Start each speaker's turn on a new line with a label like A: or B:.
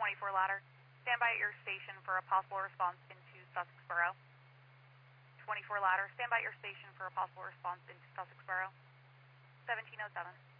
A: 24 ladder. Stand by at your station for a possible response into Sussexboro. 24 ladder, stand by at your station for a possible response into Sussexboro. 1707.